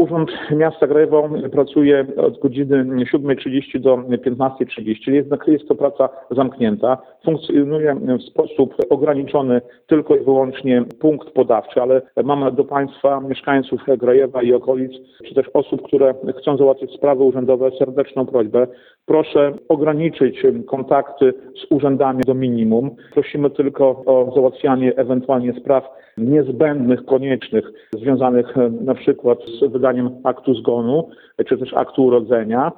Urząd Miasta Grajewo pracuje od godziny 7:30 do 15:30, jednak jest to praca zamknięta. Funkcjonuje w sposób ograniczony tylko i wyłącznie punkt podawczy, ale mamy do Państwa, mieszkańców Grajewa i okolic, czy też osób, które chcą załatwić sprawy urzędowe, serdeczną prośbę. Proszę ograniczyć kontakty z urzędami do minimum. Prosimy tylko o załatwianie ewentualnie spraw niezbędnych, koniecznych, związanych na przykład z wydaniem aktu zgonu, czy też aktu urodzenia.